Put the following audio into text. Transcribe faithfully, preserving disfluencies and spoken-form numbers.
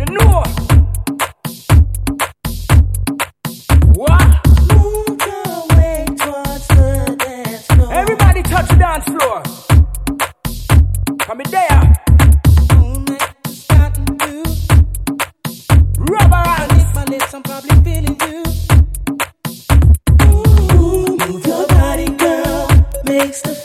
know. What? Move your way towards the dance floor. Everybody touch the dance floor. Come in there. All night it's gotten blue. Rubber Beneath my lips, I'm probably feeling you. Ooh, move your body, girl. Makes the